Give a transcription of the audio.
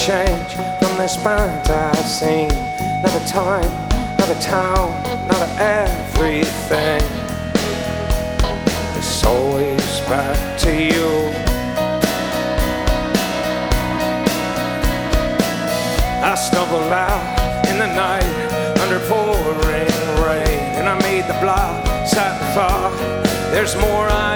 change from this band I've seen. Not a time, not a town, not a everything. It's always back to you. I stumbled out in the night under pouring rain, and I made the block, sat and thought, there's more I